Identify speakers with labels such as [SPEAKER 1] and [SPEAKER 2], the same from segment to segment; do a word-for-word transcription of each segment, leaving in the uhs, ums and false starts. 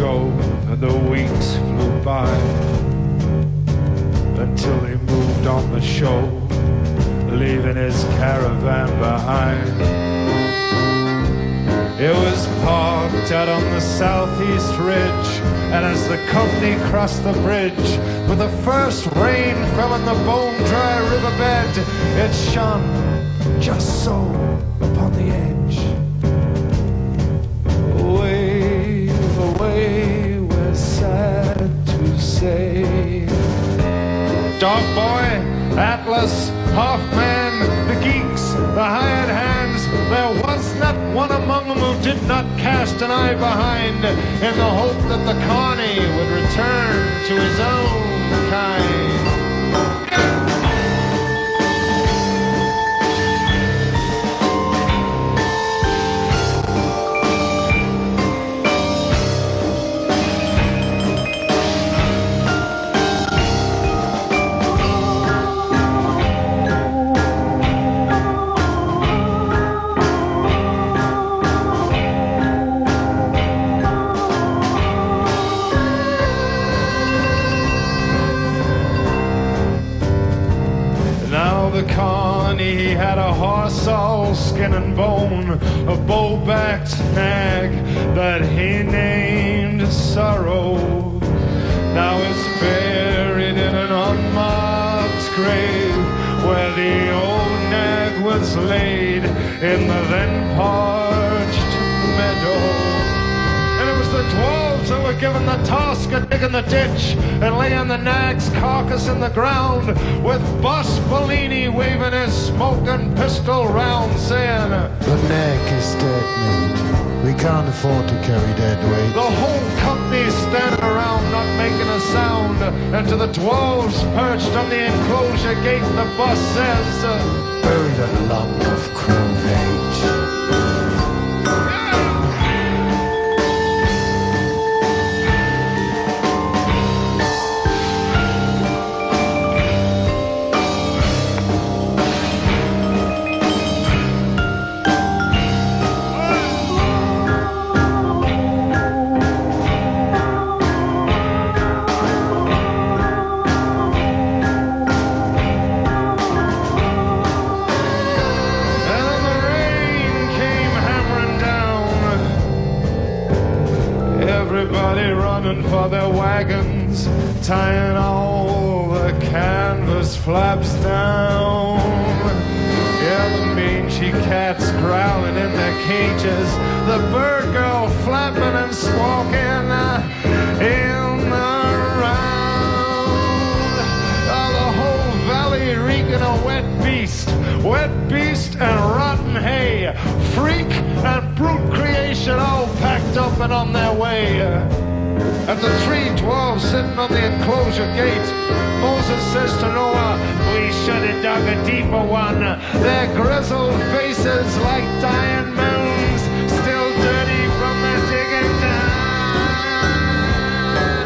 [SPEAKER 1] go, and the weeks flew by until he moved on the show, leaving his caravan behind. It was parked out on the southeast ridge, and as the company crossed the bridge, with the first rain fell on the bone-dry riverbed, it shone just so upon the edge. Away, away, we're sad to say. Dog Boy, Atlas, Hoffman, the geeks, the hired hands, there was not one among them who did not cast an eye behind in the hope that the Carney would return to his own kind. He had a horse all skin and bone, a bull-backed nag that he named Sorrow. Now it's buried in an unmarked grave where the old nag was laid in the then parched meadow. And it was the dwarves who were given the task of digging the ditch and laying the nag's carcass in the ground, with Boss Bellini waving his smoking pistol round, saying,
[SPEAKER 2] "The nag is dead, mate. We can't afford to carry dead weight."
[SPEAKER 1] The whole company standing around not making a sound, and to the dwarves perched on the enclosure gate, the boss says,
[SPEAKER 2] "Bury that lump of crowmage." For their wagons, tying all the canvas flaps down. Yeah, the mangy cats growling in their cages, the bird girl flapping and squawking uh, in the round. Oh, the whole valley reeking of wet beast, wet beast and rotten hay, freak and brute creation all packed up and on their way. And the three dwarves sitting on the enclosure gate, Moses says to Noah, "We should have dug a deeper one. Their grizzled faces like dying moons, still dirty from the digging down."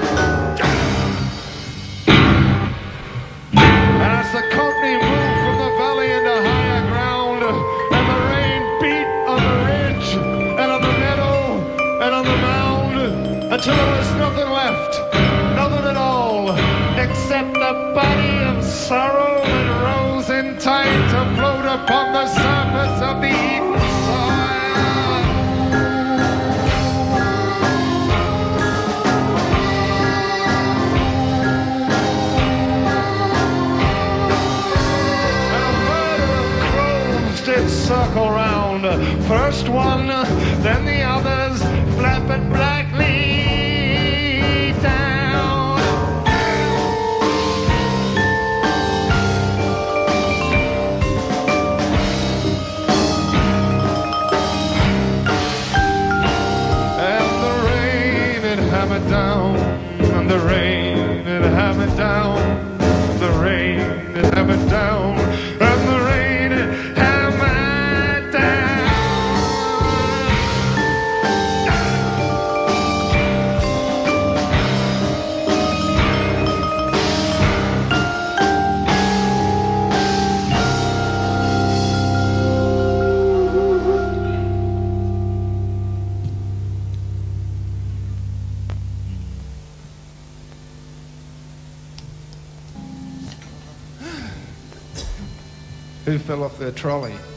[SPEAKER 2] And as the company moved from the valley into higher ground, and the rain beat on the ridge, and on the meadow, and on the mound, until there was nothing left, nothing at all, except the body of Sorrow that rose in time to float upon the surface of the Eden soil. And a murder of crows did circle round, first one, then the others, flapping blackly down. And the rain it hammered down, and the rain it hammered down, the rain it hammered down, and the rain it hammered down. who fell off their trolley.